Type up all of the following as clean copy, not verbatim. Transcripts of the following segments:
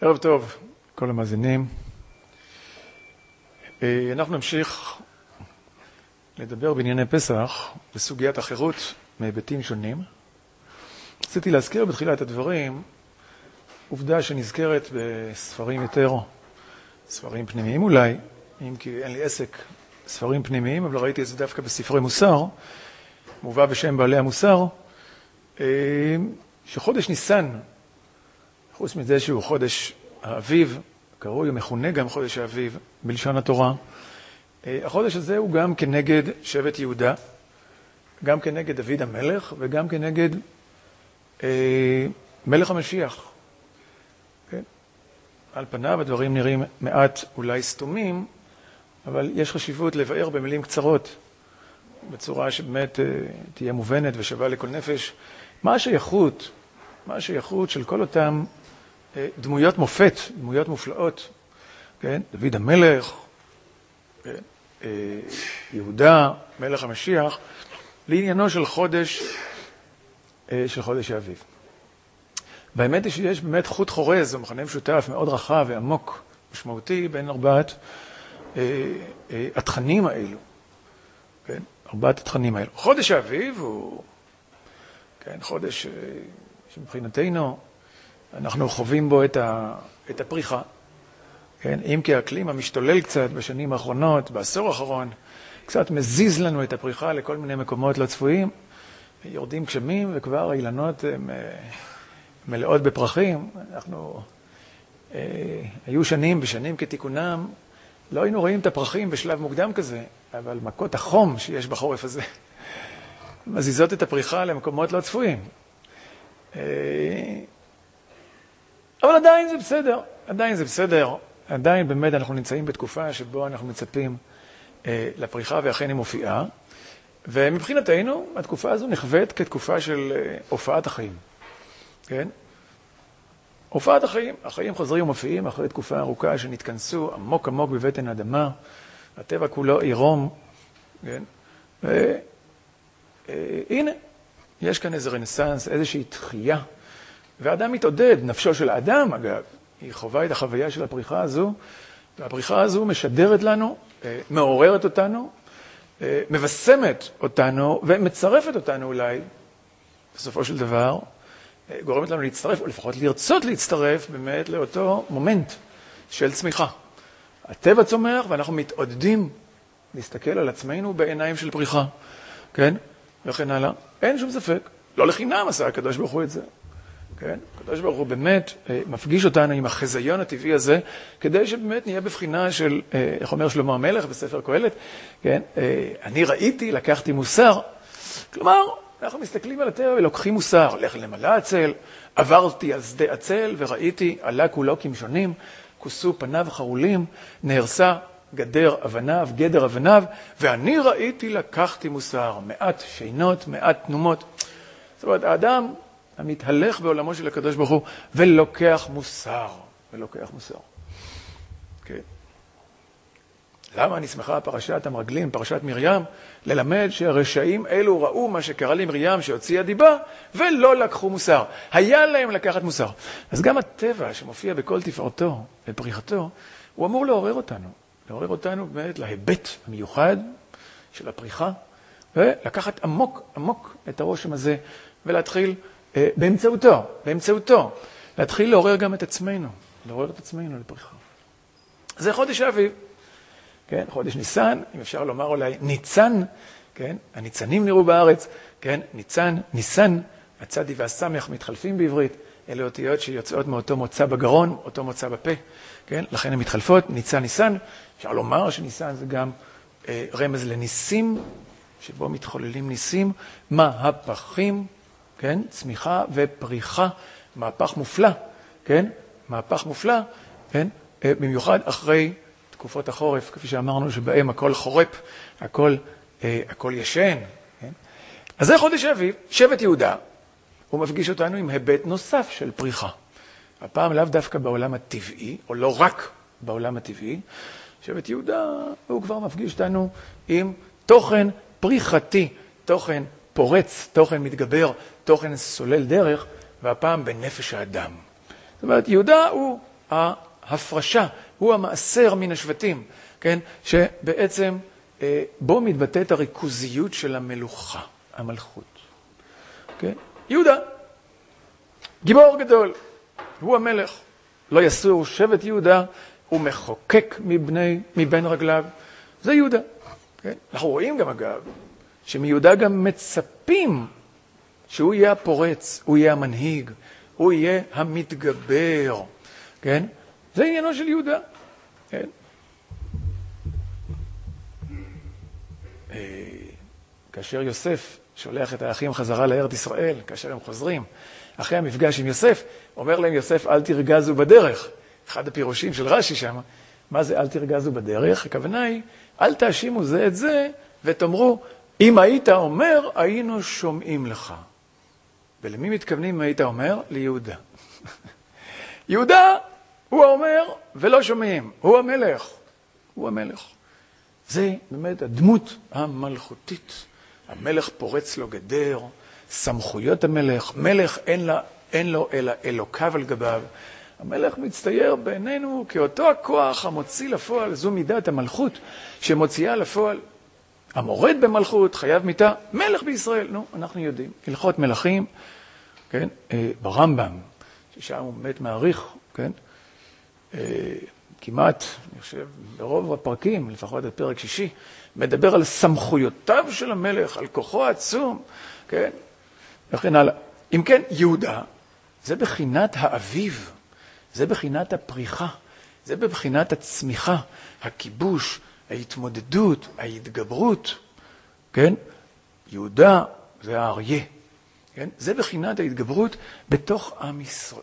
ערב טוב, כל המאזינים. אנחנו נמשיך לדבר בענייני פסח בסוגיית החירות מהיבטים שונים. רציתי להזכיר בתחילת הדברים עובדה שנזכרת בספרים יותר, ספרים פנימיים אולי, אם כי אין לי עסק ספרים פנימיים, אבל ראיתי את זה דווקא בספרי מוסר, מובא בשם בעלי המוסר, שחודש ניסן, חוץ מזה שהוא חודש האביב, קרוי ומכונה גם חודש האביב בלשון התורה, החודש הזה הוא גם כנגד שבט יהודה, גם כנגד דוד המלך וגם כנגד מלך המשיח. כן? על פניו הדברים נראים מעט אולי סתומים, אבל יש חשיבות לבאר במילים קצרות, בצורה שבאמת תהיה מובנת ושווה לכל נפש. מה השייכות של כל אותם דמויות מופת, דמויות מופלאות, כן? דוד המלך, כן? יהודה, מלך המשיח, לעניינו של חודש האביב. והאמת היא שיש באמת חוט חורז, או מכנה משותף מאוד רחב ועמוק, משמעותי, בין ארבעת התכנים האלו. כן? ארבעת התכנים האלו. חודש האביב הוא, כן, חודש שמבחינתנו אנחנו חווים בו את הפריחה. כן? אם כי האקלים המשתולל קצת בשנים האחרונות, בעשור האחרון, קצת מזיז לנו את הפריחה לכל מיני מקומות לא צפויים, יורדים גשמים וכבר האילנות מלאות בפרחים. היו בשנים כתיקונם, לא היינו רואים את הפרחים בשלב מוקדם כזה, אבל מכות החום שיש בחורף הזה מזיזות את הפריחה למקומות לא צפויים. אבל עדיין זה בסדר. עדיין באמת אנחנו נמצאים בתקופה שבו אנחנו מצפים לפריחה, ואכן היא מופיעה. ומבחינתנו, התקופה הזו נחווית כתקופה של הופעת החיים. כן? הופעת החיים. החיים חוזרים ומופיעים אחרי תקופה ארוכה שנתכנסו עמוק עמוק בבטן האדמה. הטבע כולו עירום. כן? הנה, יש כאן איזה רנסנס, איזושהי תחייה. והאדם מתעודד, נפשו של האדם אגב, היא חווה את החוויה של הפריחה הזו, והפריחה הזו משדרת לנו, מעוררת אותנו, מבשמת אותנו ומצרפת אותנו אולי, בסופו של דבר, גורמת לנו להצטרף, או לפחות לרצות להצטרף באמת לאותו מומנט של צמיחה. הטבע צומח ואנחנו מתעודדים להסתכל על עצמנו בעיניים של פריחה, כן? וכן הלאה. אין שום ספק, לא לחינם עשה הקדוש ברוך הוא את זה. כן? הקדוש ברוך הוא באמת מפגיש אותנו עם החזיון הטבעי הזה, כדי שבאמת נהיה בבחינה של, איך אומר שלמה המלך בספר קהלת, כן? אני ראיתי, לקחתי מוסר. כלומר, אנחנו מסתכלים על הטבע ולוקחים מוסר. לך למלא הצל, עברתי על שדה הצל וראיתי, עלה כולו כמשונים, כוסו פניו חרולים, נהרסה גדר אבניו, ואני ראיתי, לקחתי מוסר. מעט שינות, מעט תנומות. זאת אומרת, האדם המתהלך בעולמו של הקדוש ברוך הוא ולוקח מוסר. כן. למה אני שמחה פרשת המרגלים, פרשת מרים, ללמד שהרשעים אלו ראו מה שקרה למרים שהוציאה דיבה ולא לקחו מוסר. היה להם לקחת מוסר. אז גם הטבע שמופיע בכל תפארתו ופריחתו, הוא אמור לעורר אותנו באמת להיבט המיוחד של הפריחה, ולקחת עמוק את הרושם הזה ולהתחיל באמצעותו, להתחיל לעורר גם את עצמנו, לפריחה. זה חודש האביב, כן? חודש ניסן, אם אפשר לומר אולי ניצן, כן? הניצנים נראו בארץ, כן? ניסן, הצדי והסמך מתחלפים בעברית, אלה אותיות שיוצאות מאותו מוצא בגרון, אותו מוצא בפה, כן? לכן הן מתחלפות, ניסן, אפשר לומר שניסן זה גם רמז לניסים, שבו מתחוללים ניסים, מהפכים, כן? צמיחה ופריחה, מהפך מופלא, כן? כן? במיוחד אחרי תקופות החורף, כפי שאמרנו שבהם הכל חורף, הכל ישן, כן? אז זה חודש האביב, שבט יהודה, הוא מפגיש אותנו עם היבט נוסף של פריחה. הפעם לאו דווקא בעולם הטבעי, או לא רק בעולם הטבעי, שבט יהודה הוא כבר מפגיש אותנו עם תוכן פריחתי, תוכן פורץ, תוכן מתגבר, תוכן סולל דרך, והפעם בנפש האדם. זאת אומרת, יהודה הוא ההפרשה, הוא המעשר מן השבטים, כן? שבעצם בו מתבטאת הריכוזיות של המלוכה, המלכות. כן? יהודה, גיבור גדול, הוא המלך. לא יסור שבט יהודה, הוא מחוקק מבין רגליו. זה יהודה. כן? אנחנו רואים גם אגב, שמיהודה גם מצפים שהוא יהיה הפורץ, הוא יהיה המנהיג, הוא יהיה המתגבר. כן? זה עניינו של יהודה. כן? כאשר יוסף שולח את האחים חזרה לארץ ישראל, כאשר הם חוזרים, אחרי המפגש עם יוסף, אומר להם יוסף, אל תרגזו בדרך. אחד הפירושים של רש"י שם, מה זה אל תרגזו בדרך? הכוונה היא, אל תאשימו זה את זה, ותאמרו, אם היית אומר, היינו שומעים לך. ולמי מתכוונים אם היית אומר? ליהודה. יהודה הוא האומר, ולא שומעים. הוא המלך. הוא המלך. זה באמת הדמות המלכותית. המלך פורץ לו גדר, סמכויות המלך. מלך אין לו אלא אלוקיו על גביו. המלך מצטייר בעינינו כאותו הכוח המוציא לפועל, זו מידת המלכות שמוציאה לפועל. המורד במלכות חייב מיתה, מלך בישראל. נו, אנחנו יודעים. הלכות מלכים, כן? ברמב"ם, ששם הוא באמת מעריך, כן? כמעט, אני חושב, ברוב הפרקים, לפחות בפרק 6, מדבר על סמכויותיו של המלך, על כוחו העצום, כן? וכן הלאה. אם כן, יהודה, זה בחינת האביב, זה בחינת הפריחה, זה בבחינת הצמיחה, הכיבוש, ההתמודדות, ההתגברות, כן? יהודה זה האריה, כן? זה בחינת ההתגברות בתוך עם ישראל.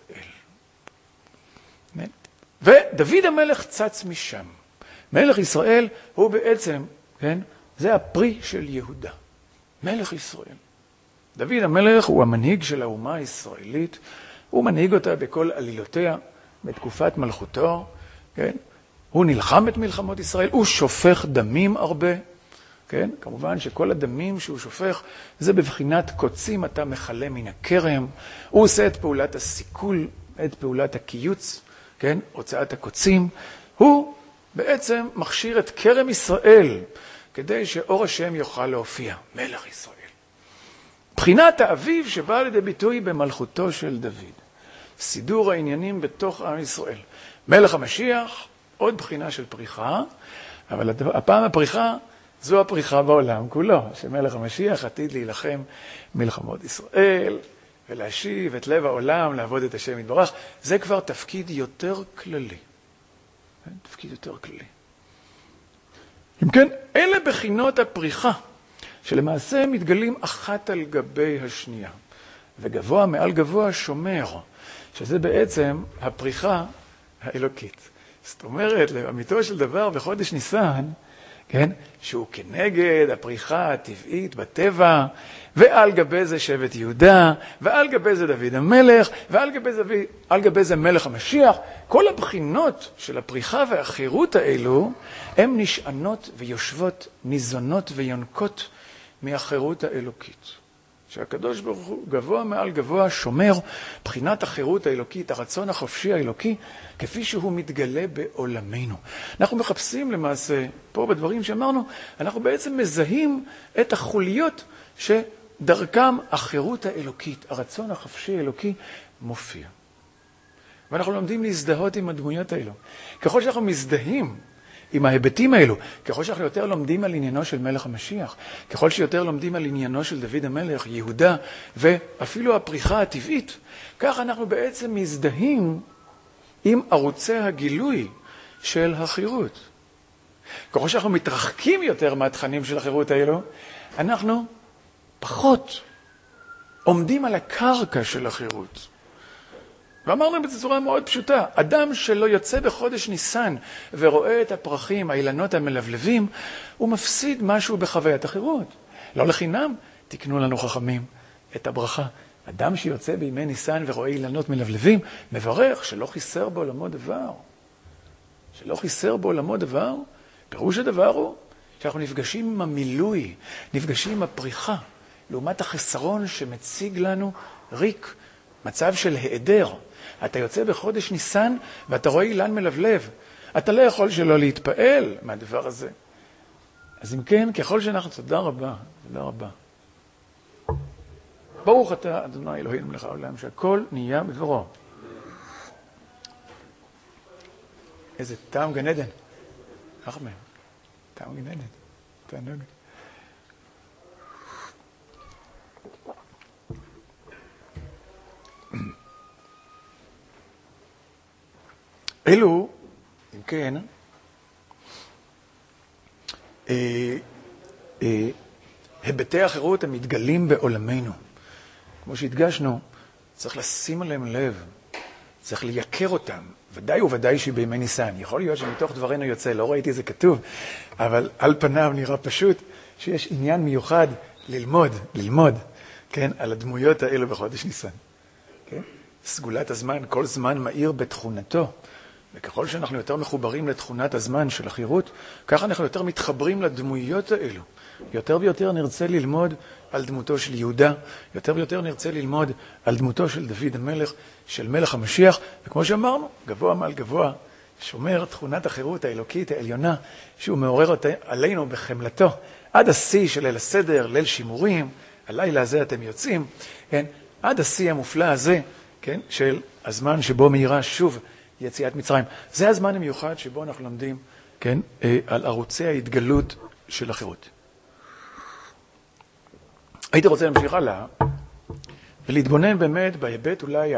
כן? ודוד המלך צץ משם. מלך ישראל הוא בעצם, כן? זה הפרי של יהודה. מלך ישראל. דוד המלך הוא המנהיג של האומה הישראלית, הוא מנהיג אותה בכל עלילותיה, בתקופת מלכותו, כן? הוא נלחם את מלחמות ישראל, הוא שופך דמים הרבה, כן? כמובן שכל הדמים שהוא שופך זה בבחינת קוצים אתה מחלה מן הכרם, הוא עושה את פעולת הסיכול, את פעולת הקיוץ, כן? הוצאת הקוצים, הוא בעצם מכשיר את כרם ישראל כדי שאור השם יוכל להופיע, מלך ישראל. בחינת האביב שבאה לידי ביטוי במלכותו של דוד. סידור העניינים בתוך עם ישראל. מלך המשיח, עוד בחינה של פריחה, אבל הפעם הפריחה זו הפריחה בעולם כולו, שמלך המשיח עתיד להילחם מלחמות ישראל, ולהשיב את לב העולם, לעבוד את השם יתברך. זה כבר תפקיד יותר כללי. תפקיד יותר כללי. אם כן, אלה בחינות הפריחה, שלמעשה מתגלים אחת על גבי השנייה. וגבוה מעל גבוה שומר, שזה בעצם הפריחה האלוקית. זאת אומרת, לאמיתו של דבר בחודש ניסן, כן, שהוא כנגד הפריחה הטבעית בטבע, ועל גבי זה שבט יהודה, ועל גבי זה דוד המלך, ועל גבי זה מלך המשיח. כל הבחינות של הפריחה והחירות האלו, הן נשענות ויושבות, ניזונות ויונקות מהחירות האלוקית. שהקדוש ברוך הוא גבוה מעל גבוה שומר בחינת החירות האלוקית, הרצון החופשי האלוקי, כפי שהוא מתגלה בעולמנו. אנחנו מחפשים למעשה, פה בדברים שאמרנו, אנחנו בעצם מזהים את החוליות שדרכם החירות האלוקית, הרצון החופשי האלוקי מופיע. ואנחנו לומדים להזדהות עם הדמויות האלו. ככל שאנחנו מזדהים עם ההיבטים האלו, ככל שאנחנו יותר לומדים על עניינו של מלך המשיח, ככל שיותר לומדים על עניינו של דוד המלך, יהודה, ואפילו הפריחה הטבעית, כך אנחנו בעצם מזדהים עם ערוצי הגילוי של החירות. ככל שאנחנו מתרחקים יותר מהתכנים של החירות האלו, אנחנו פחות עומדים על הקרקע של החירות. ואמרנו בצורה מאוד פשוטה, אדם שלא יוצא בחודש ניסן ורואה את הפרחים, האילנות המלבלבים, הוא מפסיד משהו בחוויית החירות. לא לחינם, תקנו לנו חכמים את הברכה. אדם שיוצא בימי ניסן ורואה אילנות מלבלבים, מברך שלא חיסר בעולמו דבר. שלא חיסר בעולמו דבר, פירוש הדבר הוא שאנחנו נפגשים עם המילוי, נפגשים עם הפריחה, לעומת החסרון שמציג לנו ריק, מצב של היעדר. אתה יוצא בחודש ניסן ואתה רואה אילן מלבלב. אתה לא יכול שלא להתפעל מהדבר הזה. אז אם כן, ככל שאנחנו, תודה רבה, תודה רבה. ברוך אתה, אדוני אלוהינו מלך העולם, שהכל נהיה בדברו. איזה טעם גן עדן. אחמד, טעם גן עדן. תענוג. אלו, אם כן, היבטי החירות המתגלים בעולמנו. כמו שהדגשנו, צריך לשים עליהם לב, צריך לייקר אותם, ודאי וודאי שבימי ניסן. יכול להיות שמתוך דברנו יוצא, לא ראיתי זה כתוב, אבל על פניו נראה פשוט שיש עניין מיוחד ללמוד, כן, על הדמויות האלו בחודש ניסן. כן? סגולת הזמן, כל זמן מאיר בתכונתו, וככל שאנחנו יותר מחוברים לתכונת הזמן של החירות, ככה אנחנו יותר מתחברים לדמויות האלו. יותר ויותר נרצה ללמוד על דמותו של יהודה, יותר ויותר נרצה ללמוד על דמותו של דוד המלך, של מלך המשיח, וכמו שאמרנו, גבוה מעל גבוה, שומר תכונת החירות האלוקית העליונה, שהוא מעורר עלינו בחמלתו, עד השיא של ליל הסדר, ליל שימורים, הלילה הזה אתם יוצאים, כן? עד השיא המופלא הזה, כן? של הזמן שבו מהירה שוב יציאת מצרים. זה הזמן המיוחד שבו אנחנו לומדים, כן? על ערוצי ההתגלות של החירות. הייתי רוצה להמשיך הלאה, ולהתבונן באמת בהיבט אולי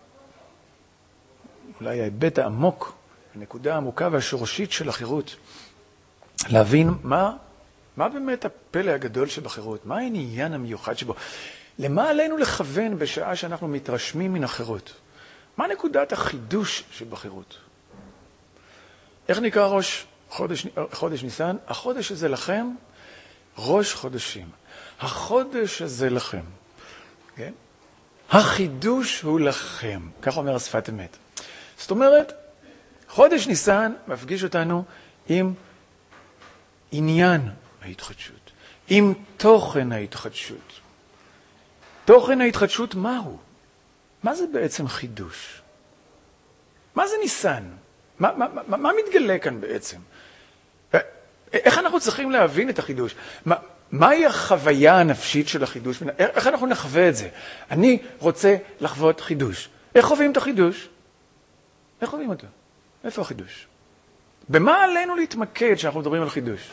ההיבט העמוק, הנקודה העמוקה והשורשית של החירות. להבין מה באמת הפלא הגדול שבחירות, מה העניין המיוחד שבו. למה עלינו לכוון בשעה שאנחנו מתרשמים מן החירות? מה נקודת החידוש שבחירות? איך נקרא חודש ניסן? החודש הזה לכם, ראש חודשים. החודש הזה לכם. כן? החידוש הוא לכם. כך אומר השפת אמת. זאת אומרת, חודש ניסן מפגיש אותנו עם עניין ההתחדשות, עם תוכן ההתחדשות. תוכן ההתחדשות מהו? מה זה בעצם חידוש? מה זה ניסן? מה מתגלה כאן בעצם? איך אנחנו צריכים להבין את החידוש? מהי החוויה הנפשית של החידוש? איך אנחנו נחווה את זה? אני רוצה לחוות חידוש. איך חווים את החידוש? איך חווים אותו? איפה החידוש? במה עלינו להתמקד כשאנחנו מדברים על חידוש?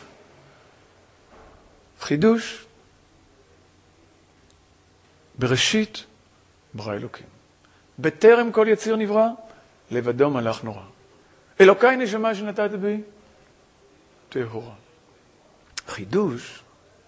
חידוש בראשית ברא אלוקים. בטרם כל יציר נברא, לבדו מלאך נורא. אלוקיי נשמה שנתת בי, טהורה. חידוש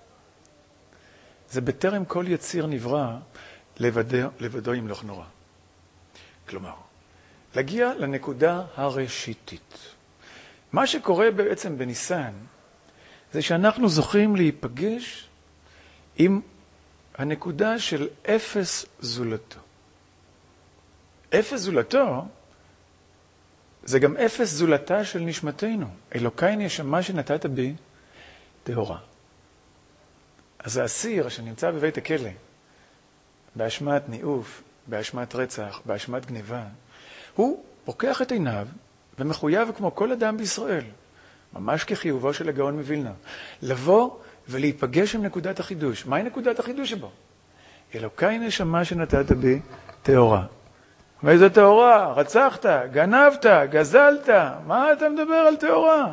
זה בטרם כל יציר נברא, לבדו ימלוך נורא. כלומר, להגיע לנקודה הראשיתית. מה שקורה בעצם בניסן, זה שאנחנו זוכים להיפגש עם הנקודה של אפס זולתו. אפס זולתו זה גם אפס זולתה של נשמתנו. אלוקיי נשמה שנתת בי, טהורה. אז האסיר שנמצא בבית הכלא, באשמת ניאוף, באשמת רצח, באשמת גניבה, הוא פוקח את עיניו ומחויב כמו כל אדם בישראל, ממש כחיובו של הגאון מווילנה, לבוא ולהיפגש עם נקודת החידוש. מהי נקודת החידוש שבו? אלוקיי נשמה שנתת בי, טהורה. ואיזה טהורה? רצחת, גנבת, גזלת. מה אתה מדבר על טהורה?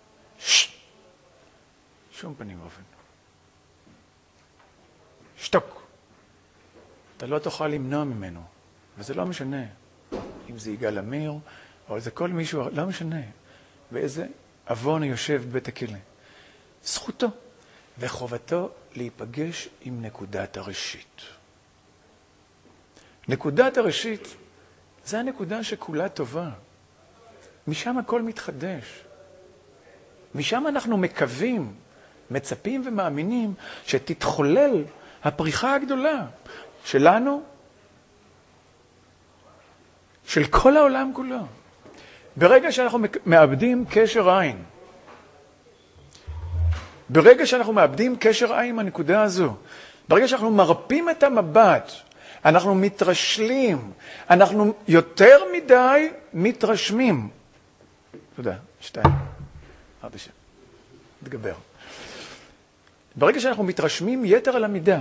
שום פנים ואופן. שתוק. אתה לא תוכל למנוע ממנו, וזה לא משנה. אם זה יגאל אמיר, או זה כל מישהו, לא משנה. ואיזה אבון יושב בבית הכלא. זכותו וחובתו להיפגש עם נקודת הראשית. נקודת הראשית זה הנקודה שכולה טובה. משם הכל מתחדש. משם אנחנו מקווים, מצפים ומאמינים שתתחולל הפריחה הגדולה שלנו, של כל העולם כולו. ברגע שאנחנו מאבדים קשר עין, ברגע שאנחנו מאבדים קשר עין עם הנקודה הזו, ברגע שאנחנו מרפים את המבט אנחנו מתרשלים, אנחנו יותר מדי מתרשמים. תודה, 2, 4, 7, נתגבר. ברגע שאנחנו מתרשמים יתר על המידה,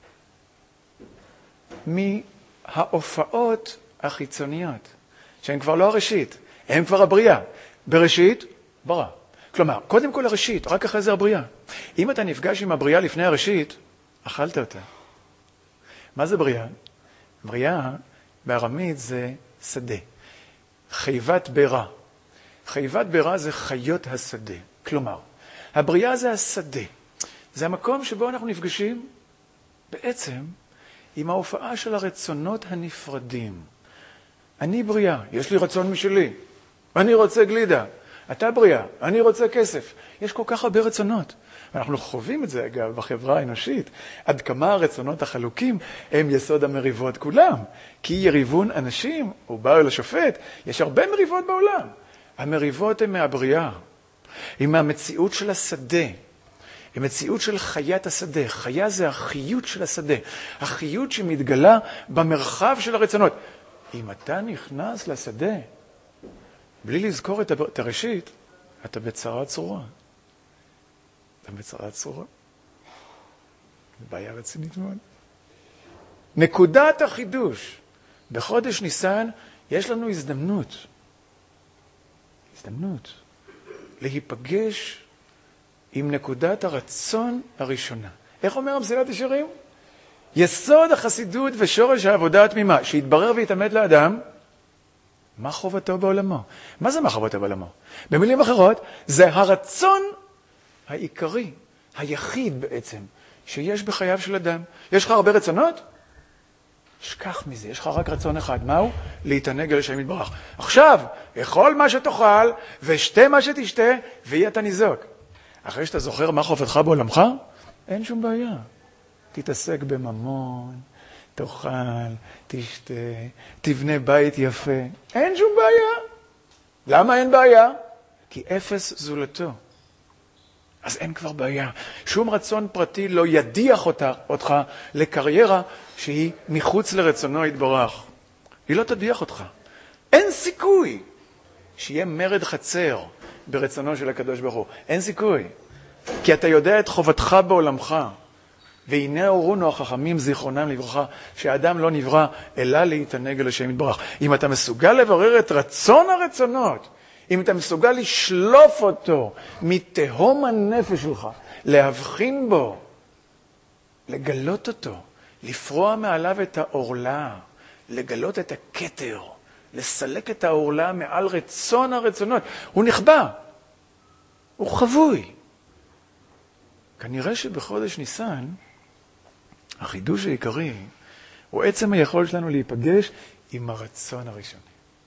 מההופעות החיצוניות, שהן כבר לא הראשית, הן כבר הבריאה. בראשית, ברא. כלומר, קודם כל הראשית, רק אחרי זה הבריאה. אם אתה נפגש עם הבריאה לפני הראשית, אכלת אותה. מה זה בריאה? בריאה בארמית זה שדה. חייבת בירה. חייבת בירה זה חיות השדה. כלומר, הבריאה זה השדה. זה המקום שבו אנחנו נפגשים בעצם עם ההופעה של הרצונות הנפרדים. אני בריאה, יש לי רצון משלי. אני רוצה גלידה. אתה בריאה, אני רוצה כסף. יש כל כך הרבה רצונות. אנחנו חווים את זה, אגב, בחברה האנושית. עד כמה הרצונות החלוקים הם יסוד המריבות כולם. כי יריבון אנשים, הוא בא אל השופט, יש הרבה מריבות בעולם. המריבות הן מהבריאה. הן מהמציאות של השדה. היא מציאות של חיית השדה. חיה זה החיות של השדה. החיות שמתגלה במרחב של הרצונות. אם אתה נכנס לשדה, בלי לזכור את הראשית, אתה בצרה צרורה. אתה בצרה צרורה. זו בעיה רצינית מאוד. נקודת החידוש. בחודש ניסן יש לנו הזדמנות להיפגש עם נקודת הרצון הראשונה. איך אומר המסילת ישרים? יסוד החסידות ושורש העבודה התמימה, שהתברר והתאמת לאדם, מה חובתו בעולמו? מה זה מה חובתו בעולמו? במילים אחרות, זה הרצון העיקרי, היחיד בעצם, שיש בחייו של אדם. יש לך הרבה רצונות? שכח מזה, יש לך רק רצון אחד. מהו? להתענג אל השם יתברך. עכשיו, אכול מה שתאכל, ושתה מה שתשתה, ויהיה אתה ניזוק. אחרי שאתה זוכר מה חובתך בעולמך, אין שום בעיה. תתעסק בממון, תאכל, תשתה, תבנה בית יפה. אין שום בעיה. למה אין בעיה? כי אפס זולתו. אז אין כבר בעיה. שום רצון פרטי לא ידיח אותך לקריירה שהיא מחוץ לרצונו יתברך. היא לא תדיח אותך. אין סיכוי שיהיה מרד חצר ברצונו של הקדוש ברוך הוא. אין סיכוי. כי אתה יודע את חובתך בעולמך. והנה הורונו החכמים זיכרונם לברכה, שהאדם לא נברא אלא להתענג אל השם יתברך. אם אתה מסוגל לברר את רצון הרצונות, אם אתה מסוגל לשלוף אותו מתהום הנפש שלך, להבחין בו, לגלות אותו, לפרוע מעליו את העורלה, לגלות את הכתר, לסלק את העורלה מעל רצון הרצונות. הוא נכבה, הוא חבוי. כנראה שבחודש ניסן, החידוש העיקרי הוא עצם היכולת שלנו להיפגש עם הרצון הראשוני.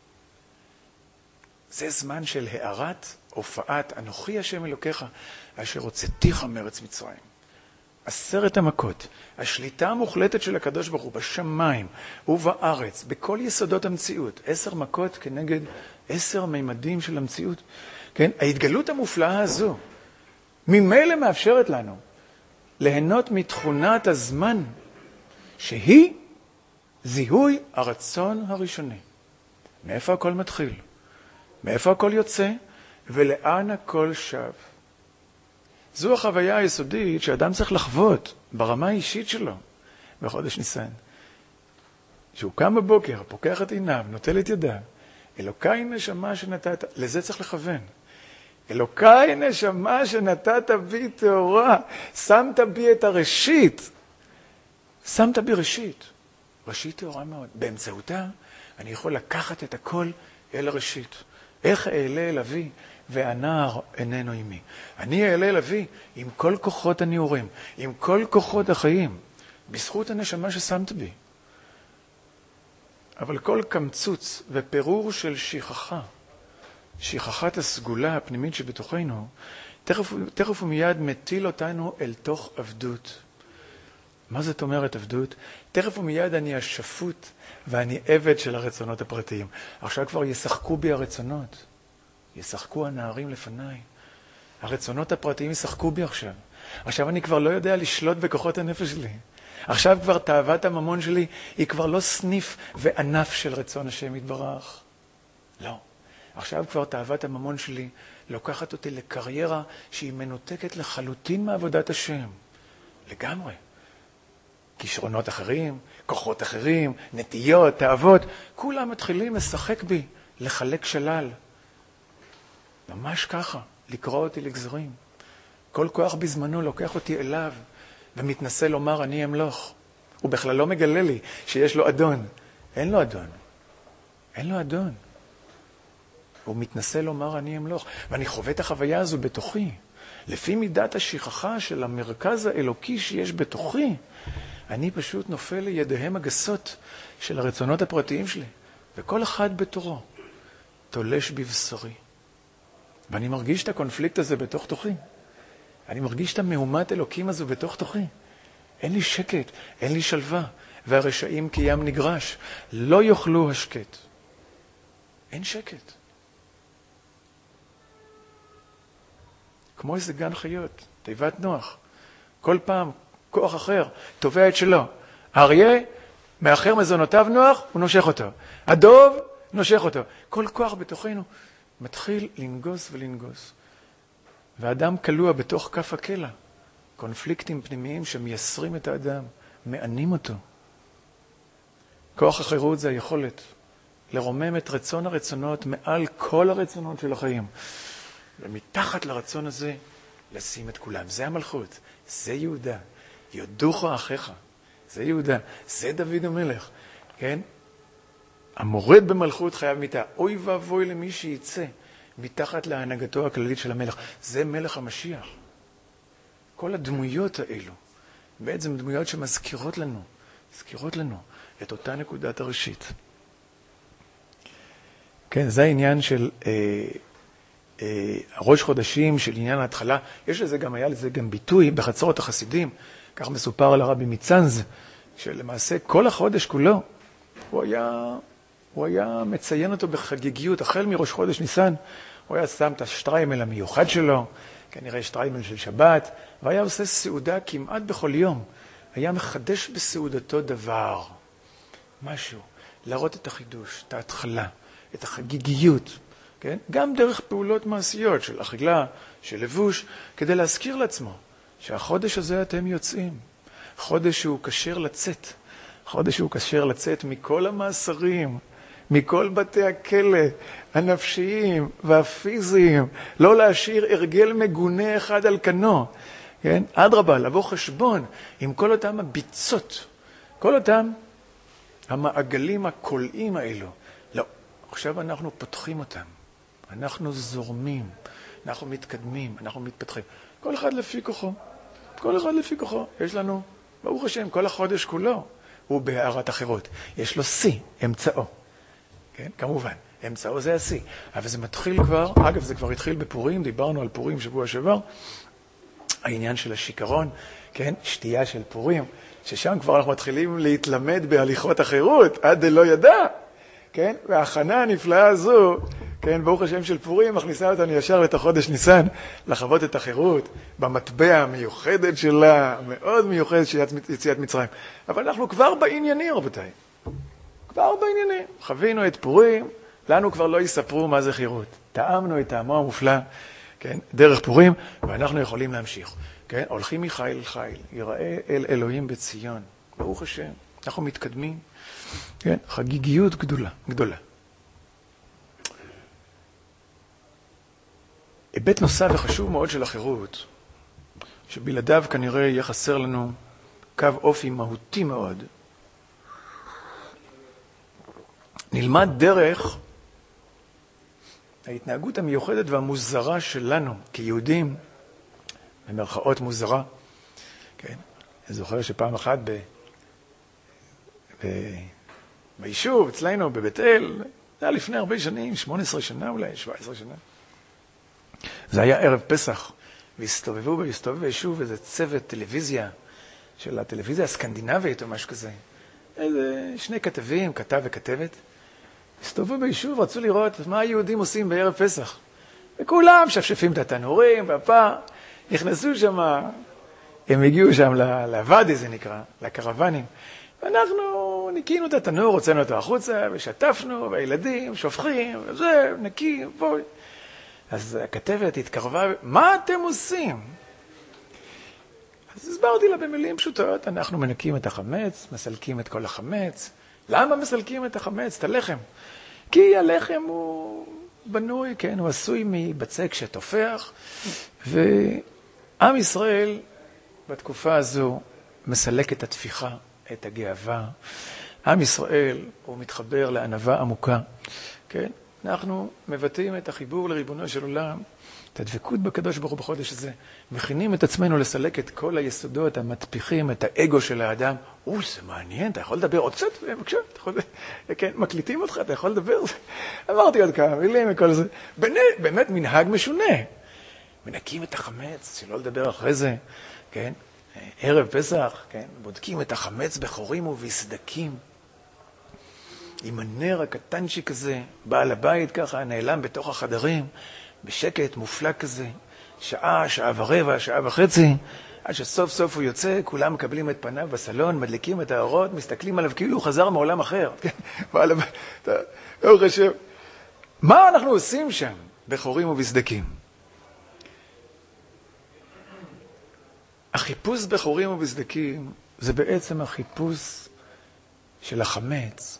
זה זמן של הערת הופעת אנוכי השם אלוקיך, אשר הוצאתיך מארץ מצרים. 10 המכות, השליטה המוחלטת של הקדוש ברוך הוא בשמיים ובארץ, בכל יסודות המציאות. 10 מכות כנגד 10 מימדים של המציאות. כן? ההתגלות המופלאה הזו ממילא מאפשרת לנו ליהנות מתכונת הזמן, שהיא זיהוי הרצון הראשוני. מאיפה הכל מתחיל? מאיפה הכל יוצא? ולאן הכל שב? זו החוויה היסודית שאדם צריך לחוות ברמה האישית שלו בחודש ניסן. שהוא קם בבוקר, פוקח את עיניו, נוטל את ידיו. אלוקיי נשמה שנתת, לזה צריך לכוון. אלוקיי נשמה שנתת בי תאורה, שמת בי את הראשית. שמת בי ראשית. ראשית תאורה מאוד. באמצעותה אני יכול לקחת את הכל אל הראשית. איך אעלה אל אבי והנער איננו עמי. אני אעלה אל אבי עם כל כוחות הנעורים, עם כל כוחות החיים, בזכות הנשמה ששמת בי. אבל כל קמצוץ ופירור של שכחה, שכחת הסגולה הפנימית שבתוכנו, תכף ומיד מטיל אותנו אל תוך עבדות. מה זאת אומרת עבדות? תכף ומיד אני השפוט ואני עבד של הרצונות הפרטיים. עכשיו כבר ישחקו בי הרצונות. ישחקו הנערים לפניי. הרצונות הפרטיים ישחקו בי עכשיו. עכשיו אני כבר לא יודע לשלוט בכוחות הנפש שלי. עכשיו כבר תאוות הממון שלי היא כבר לא סניף וענף של רצון השם יתברך. לא. עכשיו כבר תאוות הממון שלי לוקחת אותי לקריירה שהיא מנותקת לחלוטין מעבודת השם. לגמרי. כישרונות אחרים, כוחות אחרים, נטיות, תאוות, כולם מתחילים לשחק בי, לחלק שלל. ממש ככה, לקרוא אותי לגזרים. כל כוח בזמנו לוקח אותי אליו, ומתנסה לומר אני אמלוך. הוא בכלל לא מגלה לי שיש לו אדון. אין לו אדון. אין לו אדון. הוא מתנסה לומר אני אמלוך. ואני חווה את החוויה הזו בתוכי. לפי מידת השכחה של המרכז האלוקי שיש בתוכי, אני פשוט נופל לידיהם הגסות של הרצונות הפרטיים שלי. וכל אחד בתורו תולש בבשרי. ואני מרגיש את הקונפליקט הזה בתוך תוכי. אני מרגיש את המהומת אלוקים הזו בתוך תוכי. אין לי שקט, אין לי שלווה. והרשעים קים נגרש. לא יאכלו השקט. אין שקט. כמו איזה גן חיות, תיבת נוח. כל פעם כוח אחר תובע את שלו. האריה מאחר מזונותיו נוח, הוא נושך אותו. הדוב נושך אותו. כל כוח בתוכנו מתחיל לנגוס ולנגוס. והאדם כלוא בתוך כף הקלע. קונפליקטים פנימיים שמייסרים את האדם, מענים אותו. כוח החירות זה היכולת לרומם את רצון הרצונות מעל כל הרצונות של החיים. ומתחת לרצון הזה לשים את כולם. זה המלכות, זה יהודה. יודוך אחיך, זה יהודה, זה דוד המלך. כן? המורד במלכות חייב מיתה. אוי ואבוי למי שיצא מתחת להנהגתו הכללית של המלך. זה מלך המשיח. כל הדמויות האלו, בעצם דמויות שמזכירות לנו את אותה נקודת הראשית. כן, זה העניין של הראש חודשים, של עניין ההתחלה. יש לזה גם, היה לזה גם ביטוי בחצרות החסידים. כך מסופר על הרבי מצאנז, שלמעשה כל החודש כולו, הוא היה מציין אותו בחגיגיות, החל מראש חודש ניסן, הוא היה שם את השטריימל המיוחד שלו, כנראה שטריימל של שבת, והיה עושה סעודה כמעט בכל יום. היה מחדש בסעודתו דבר, משהו, להראות את החידוש, את ההתחלה, את החגיגיות, כן? גם דרך פעולות מעשיות של אכילה, של לבוש, כדי להזכיר לעצמו שהחודש הזה אתם יוצאים. חודש שהוא כשר לצאת. חודש שהוא כשר לצאת מכל המאסרים, מכל בתי הכלא הנפשיים והפיזיים, לא להשאיר הרגל מגונה אחד על כנו. כן? אדרבה, לבוא חשבון עם כל אותם הביצות, כל אותם המעגלים הקולעים האלו. לא, עכשיו אנחנו פותחים אותם. אנחנו זורמים, אנחנו מתקדמים, אנחנו מתפתחים. כל אחד לפי כוחו. כל אחד לפי כוחו. יש לנו, ברוך השם, כל החודש כולו הוא בהערת אחרות. יש לו שיא, אמצעו. כן? כמובן, אמצעו זה השיא. אבל זה מתחיל כבר, אגב, זה כבר התחיל בפורים, דיברנו על פורים שבוע שעבר, העניין של השיקרון, כן? שתייה של פורים, ששם כבר אנחנו מתחילים להתלמד בהליכות החירות, עד לא ידע, כן? וההכנה הנפלאה הזו, כן, ברוך השם של פורים, מכניסה אותנו ישר לתוך חודש ניסן, לחוות את החירות, במטבע המיוחדת שלה, מאוד מיוחדת של יציאת מצרים. אבל אנחנו כבר בעניינים, רבותיי. כבר בעניינים. חווינו את פורים, לנו כבר לא יספרו מה זה חירות. טעמנו את טעמו המופלא, כן, דרך פורים, ואנחנו יכולים להמשיך. כן, הולכים מחיל אל חיל, יראה אל אלוהים בציון. ברוך השם, אנחנו מתקדמים. כן, חגיגיות גדולה. היבט נוסף וחשוב מאוד של החירות, שבלעדיו כנראה יהיה חסר לנו קו אופי מהותי מאוד. נלמד דרך ההתנהגות המיוחדת והמוזרה שלנו כיהודים, במרכאות מוזרה. כן? אני זוכר שפעם אחת ביישוב, אצלנו, בבית אל, זה היה לפני הרבה שנים, 18 שנה אולי, 17 שנה. זה היה ערב פסח, והסתובבו ביישוב איזה צוות טלוויזיה, של הטלוויזיה הסקנדינבית או משהו כזה. איזה שני כתבים, כתב וכתבת, הסתובבו ביישוב, רצו לראות מה היהודים עושים בערב פסח. וכולם שפשפים את התנורים, והפעם נכנסו שם הם הגיעו שם לוואדי, זה נקרא, לקרוונים, ואנחנו ניקינו את התנור, הוצאנו אותו החוצה, ושטפנו, והילדים שופכים, וזה, נקי, בואי. אז הכתבת התקרבה, מה אתם עושים? אז הסברתי לה במילים פשוטות, אנחנו מנקים את החמץ, מסלקים את כל החמץ. למה מסלקים את החמץ, את הלחם? כי הלחם הוא בנוי, כן, הוא עשוי מבצק שתופח, ועם ישראל בתקופה הזו מסלק את התפיחה, את הגאווה. עם ישראל הוא מתחבר לענווה עמוקה, כן? אנחנו מבטאים את החיבור לריבונו של עולם, את הדבקות בקדוש ברוך הוא בחודש הזה, מכינים את עצמנו לסלק את כל היסודות המתפיחים, את האגו של האדם. זה מעניין, אתה יכול לדבר עוד קצת? בבקשה, אתה יכול... כן, מקליטים אותך, אתה יכול לדבר? אמרתי עוד כמה מילים וכל זה. באמת מנהג משונה. מנקים את החמץ, שלא לדבר אחרי זה, כן? ערב פסח, כן? בודקים את החמץ בחורים ובסדקים. עם הנר הקטנצ'יק הזה, בעל הבית ככה, נעלם בתוך החדרים, בשקט מופלא כזה, שעה, שעה ורבע, שעה וחצי, עד שסוף סוף הוא יוצא, כולם מקבלים את פניו בסלון, מדליקים את האורות, מסתכלים עליו כאילו הוא חזר מעולם אחר. בעל הבית, ברוך השם. מה אנחנו עושים שם בחורים ובסדקים? החיפוש בחורים ובסדקים זה בעצם החיפוש של החמץ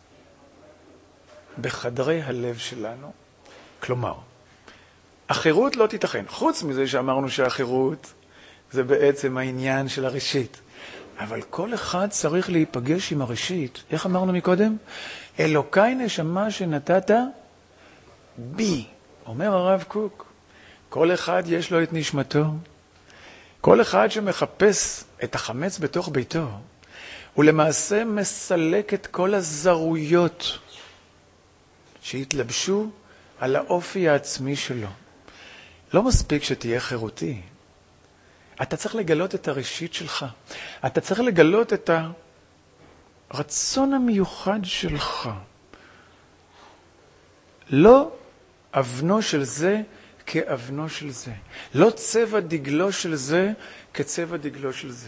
בחדרי הלב שלנו. כלומר, החירות לא תיתכן. חוץ מזה שאמרנו שהחירות זה בעצם העניין של הראשית. אבל כל אחד צריך להיפגש עם הראשית. איך אמרנו מקודם? אלוקי נשמה שנתת בי. אומר הרב קוק, כל אחד יש לו את נשמתו. כל אחד שמחפש את החמץ בתוך ביתו, הוא למעשה מסלק את כל הזרויות שהתלבשו על האופי העצמי שלו. לא מספיק שתהיה חירותי. אתה צריך לגלות את הראשית שלך. אתה צריך לגלות את הרצון המיוחד שלך. לא אבנו של זה כאבנו של זה. לא צבע דגלו של זה כצבע דגלו של זה.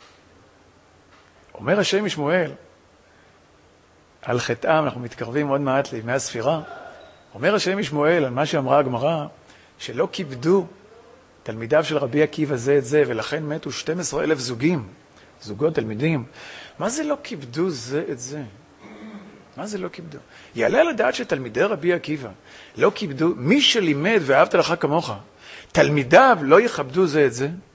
אומר השם משמואל, על חטאם, אנחנו מתקרבים עוד מעט לימי הספירה, אומר השם משמואל על מה שאמרה הגמרא, שלא כיבדו תלמידיו של רבי עקיבא זה את זה, ולכן מתו 12,000 זוגים, זוגות תלמידים. מה זה לא כיבדו זה את זה? מה זה לא כיבדו? יעלה לדעת שתלמידי רבי עקיבא לא כיבדו, מי שלימד ואהבת לך כמוך, תלמידיו לא יכבדו זה את זה?